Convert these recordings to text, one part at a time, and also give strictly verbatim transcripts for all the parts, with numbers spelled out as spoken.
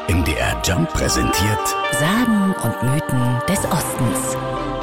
M D R Jump präsentiert Sagen und Mythen des Ostens.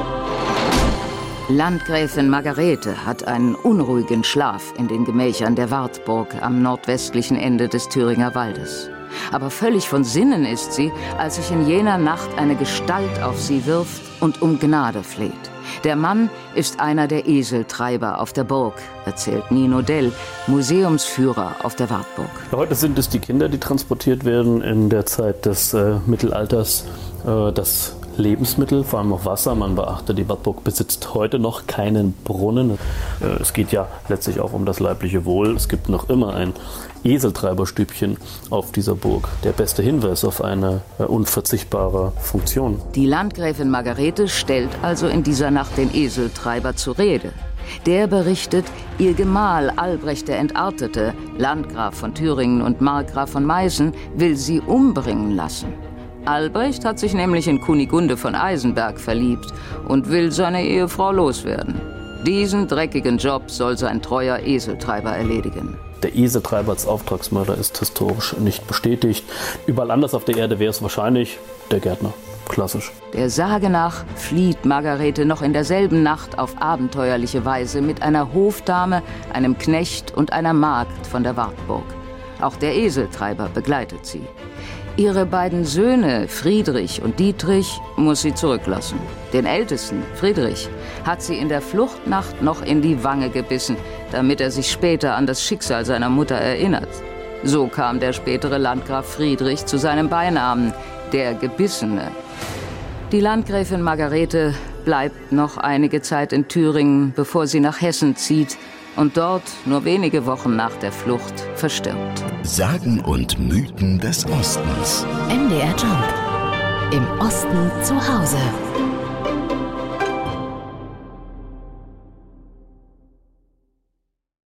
Landgräfin Margarete hat einen unruhigen Schlaf in den Gemächern der Wartburg am nordwestlichen Ende des Thüringer Waldes. Aber völlig von Sinnen ist sie, als sich in jener Nacht eine Gestalt auf sie wirft und um Gnade fleht. Der Mann ist einer der Eseltreiber auf der Burg, erzählt Nino Dell, Museumsführer auf der Wartburg. Heute sind es die Kinder, die transportiert werden. In der Zeit des äh, Mittelalters äh, das Lebensmittel, vor allem auch Wasser. Man beachte, die Wartburg besitzt heute noch keinen Brunnen. Äh, es geht ja letztlich auch um das leibliche Wohl. Es gibt noch immer ein Eseltreiberstübchen auf dieser Burg. Der beste Hinweis auf eine äh, unverzichtbare Funktion. Die Landgräfin Margarete stellt also in dieser Nacht den Eseltreiber zur Rede. Der berichtet, ihr Gemahl Albrecht der Entartete, Landgraf von Thüringen und Markgraf von Meißen, will sie umbringen lassen. Albrecht hat sich nämlich in Kunigunde von Eisenberg verliebt und will seine Ehefrau loswerden. Diesen dreckigen Job soll sein treuer Eseltreiber erledigen. Der Eseltreiber als Auftragsmörder ist historisch nicht bestätigt. Überall anders auf der Erde wäre es wahrscheinlich der Gärtner. Klassisch. Der Sage nach flieht Margarete noch in derselben Nacht auf abenteuerliche Weise mit einer Hofdame, einem Knecht und einer Magd von der Wartburg. Auch der Eseltreiber begleitet sie. Ihre beiden Söhne, Friedrich und Dietrich, muss sie zurücklassen. Den ältesten, Friedrich, hat sie in der Fluchtnacht noch in die Wange gebissen, damit er sich später an das Schicksal seiner Mutter erinnert. So kam der spätere Landgraf Friedrich zu seinem Beinamen, der Gebissene. Die Landgräfin Margarete bleibt noch einige Zeit in Thüringen, bevor sie nach Hessen zieht und dort nur wenige Wochen nach der Flucht verstirbt. Sagen und Mythen des Ostens. M D R Jump. Im Osten zu Hause.